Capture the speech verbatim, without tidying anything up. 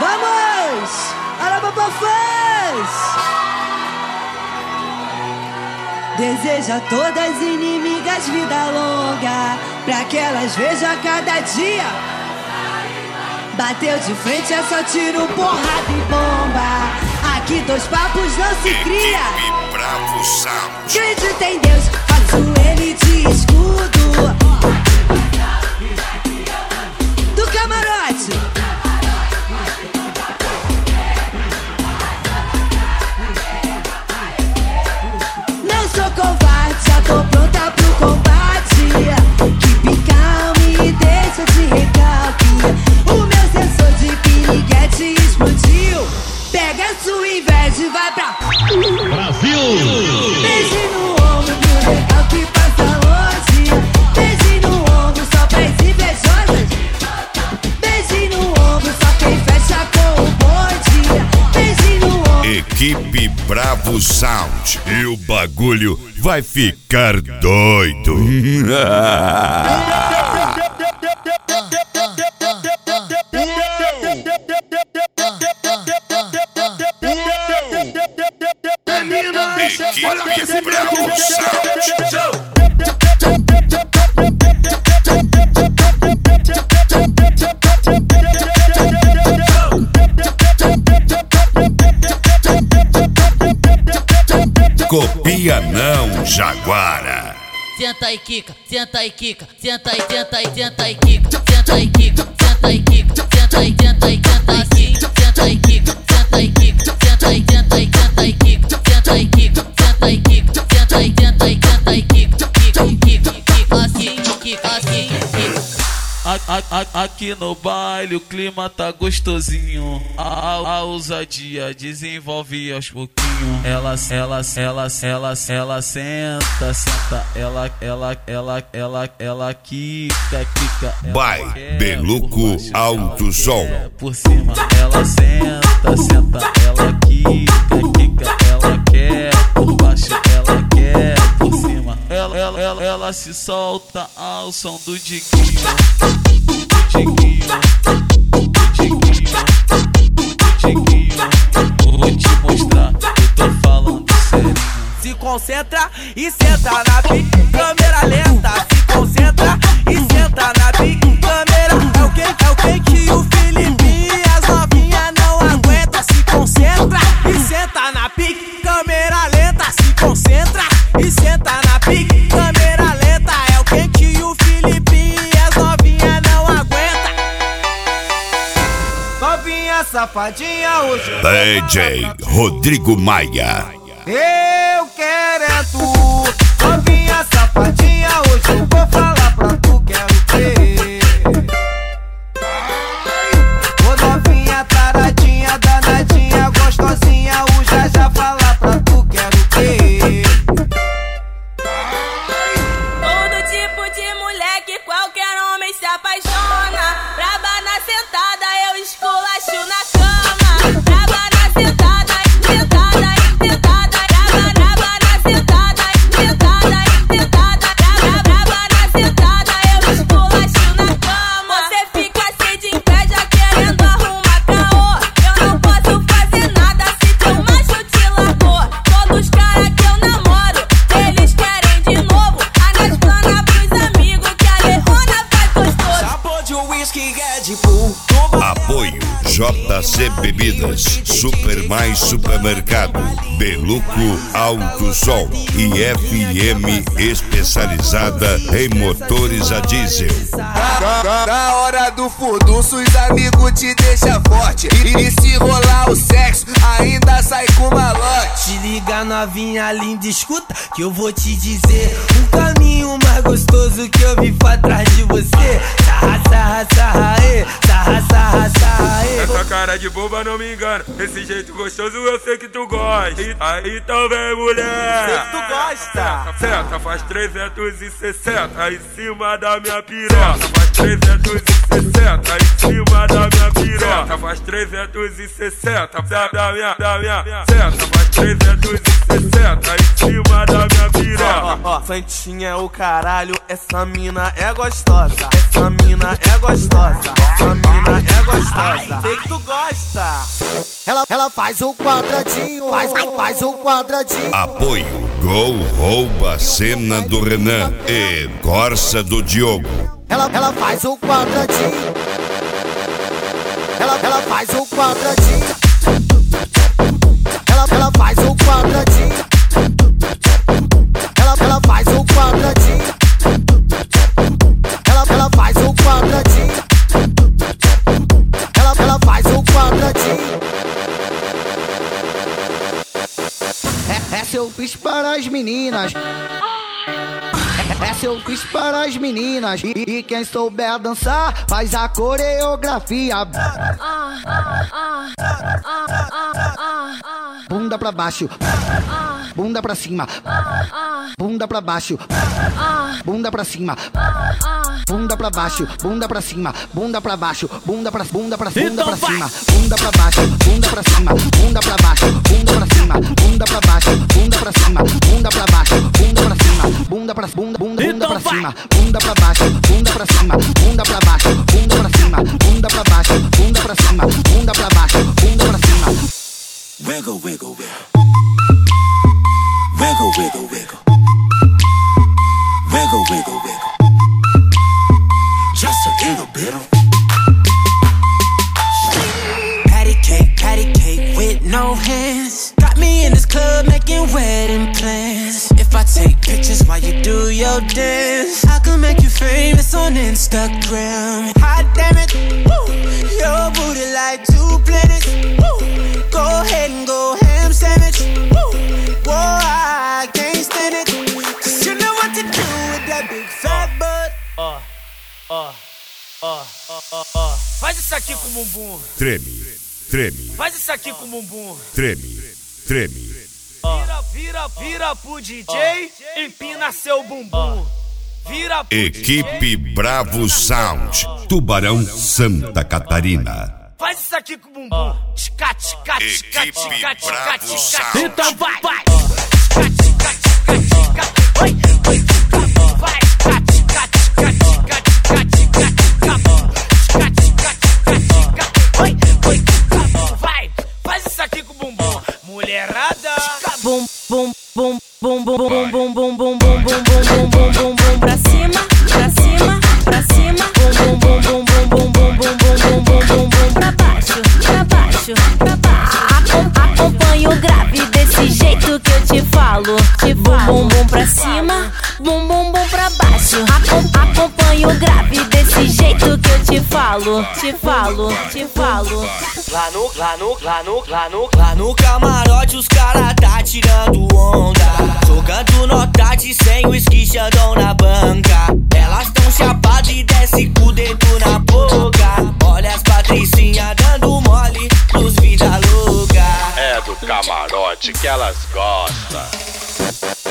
Vamos! Arabapa fãs! Deseja a todas inimigas vida longa, pra que elas vejam a cada dia. Bateu de frente é só tiro, porrada e bomba. Aqui dois papos não se cria. Equipe Bravo Sound. Acredita em Deus, faço ele de escudo. Do camarote. Não sou covarde, já tô pronta pro combate. Keep calm e deixa de recalque. O meu sensor de piriguete explodiu. Pega a sua inveja e vai pra Brasil! Beijo no ombro pro recalque passa longe. Beijo no ombro só pras invejosas. Beijo no ombro só quem fecha com o bonde. Beijo no ombro. Equipe Bravo Sound. E o bagulho vai ficar doido. Equipe Bravo Sound. Copia não, Jaguara. Senta e quica, senta e quica, senta e tenta e tenta e quica, senta e quica, senta e quica, senta e tenta e tenta e quica, senta e quica, senta e quica, senta e tenta e tenta e quica, senta e quica, senta e quica, senta e tenta e tenta e quica, quica, quica, quica, assim, quica, assim, quica. A, a, a, aqui no baile o clima tá gostosinho. A, a, a ousadia desenvolve aos pouquinhos. Ela, ela, ela, ela, ela senta, senta. Ela, ela, ela, ela, ela quica, quica. Vai, Beluco Alto Som. Por cima ela senta, senta. Ela quica, quica. Ela quer por baixo, ela quer por cima. Ela, ela, ela, ela se solta ao som do diguinho. Diguinho, diguinho, diguinho. Vou te mostrar, eu tô falando sério. Se concentra e senta na pique, câmera lenta. Se concentra e senta na pique, câmera. É o que, é o que que o Filipinho e as novinhas não aguenta. Se concentra e senta na pique, câmera lenta. Se concentra e senta na pique, câmera lenta. É o que que o Filipinho e as novinhas não aguenta. Novinha safadinha hoje. D J Rodrigo Maia. Eu quero é tu. Novinha safadinha hoje eu vou falar pra tu, quero ver. Ô novinha taradinha, danadinha, gostosinha, o já já falar pra tu, quero ver. Todo tipo de mulher que qualquer homem se apaixona. Braba na sentada, eu esculacho na cama. Braba na sentada, sentada, sentada. Braba, braba na sentada, sentada, sentada. Braba, braba na sentada, eu esculacho na cama. Você fica assim de inveja querendo arrumar caô. Eu não posso fazer nada se teu macho te largou. Todos os caras que eu namoro, eles querem de novo. Anaspana pros amigos que a Lerona faz gostoso. Sabor de whisky Red Bull. Apoio J C Bebidas, Super Mais Supermercado, Beluco Alto Som e F M especializada em motores a diesel. Na, na hora do furdunço, os amigos te deixam forte. E, e se rolar o sexo, ainda sai com malote. Te liga novinha linda, escuta que eu vou te dizer um caminho mais gostoso que eu vi pra trás de você. Sarra, sarra, sarra, ê, sarra, sarra, sarra, ê. Essa cara de boba não me engana. Esse jeito gostoso eu sei que tu gosta. E, aí então vem mulher. Sei que tu gosta. Senta, senta, faz trezentos e sessenta em cima da minha piroca. Faz trezentos e sessenta em cima da minha piroca. Faz trezentos e sessenta da minha, da minha. Senta, faz trezentos e sessenta em cima da minha piroca. Ó, ó, Santinha é o caralho, essa mina é gostosa. Essa mina é gostosa. Essa mina é gostosa. Sei que tu gosta. gosta. Ela, ela faz o quadradinho, faz, faz o quadradinho. Apoio Gol Rouba Cena do Renan e Corsa do Diogo. Ela, ela faz o quadradinho. Ela, ela faz o quadradinho. Ela, ela faz o quadradinho. Ela, ela faz o quadradinho. Ela, ela faz o quadradinho. Ela, ela faz o quadradinho. É, é seu quiz para as meninas. É seu quiz para as meninas. E, e quem souber dançar faz a coreografia. Bunda pra baixo, bunda pra cima, bunda pra baixo, bunda pra cima, bunda pra baixo, bunda pra cima, bunda pra baixo, bunda pra bunda pra bunda pra cima, bunda pra baixo, bunda pra cima, bunda pra baixo, bunda pra cima, bunda pra baixo, bunda pra cima, bunda pra baixo, bunda pra cima, bunda pra bunda bunda bunda pra cima, bunda pra baixo, bunda pra cima, bunda pra baixo, bunda pra cima, bunda pra baixo, bunda pra cima, bunda pra baixo, bunda pra cima. Wiggle, wiggle, wiggle. Wiggle, wiggle, wiggle. Wiggle, wiggle, wiggle. Just a little bit of patty cake, patty cake with no hands. Got me in this club making wedding plans. If I take pictures while you do your dance, I can make you famous on Instagram. Hot damn it, woo. Your booty like two planets. Woo. Go ahead and go ham sandwich. Woo. Whoa, I can't stand it. Cause you know what to do with that big fat butt. Ó, ó, ó, ó, ó. Faz isso aqui com o bumbum. Treme, treme, Faz isso aqui com o bumbum. treme, treme. Vira, vira, vira pro D J, empina seu bumbum. Vira pro Equipe D J. Bravo Sound, Tubarão, Santa Catarina. Faz isso aqui com o bumbum. Tica, tica, tica, Equipe tica, tica, Bravo tica. Sound. Então vai, vai. Tica, tica, tica, tica. Oi, oi, tica. Vai, tica, tica, tica, tica, tica, tica, tica. Tica, tica, tica, tica. Oi, oi, tica. Vai, faz isso aqui com o bumbum. Mulherada. Bum, bum, bum, bum, bum, bum, bum, bum, bum, bum, bum, bum, bum, bum, bum, pra cima, pra cima, pra cima. Bum, bum, bum, bum, bum, bum, bum, bum, bum, bum, bum, bum, pra baixo, pra baixo, pra baixo. Acompanha o grave desse jeito que eu te falo. Bum, bum, bum, pra cima, bum, bum, bum, pra baixo. Acompanha o grave desse jeito que eu te falo, te falo, te falo. Lá no, lá no, lá no, lá no, lá no camarote os cara tá tirando onda. Jogando nota de cem, o esquichadão na banca. Elas tão chapadas e desce com o dedo na boca. Olha as patricinhas dando mole nos vida louca. É do camarote que elas gostam.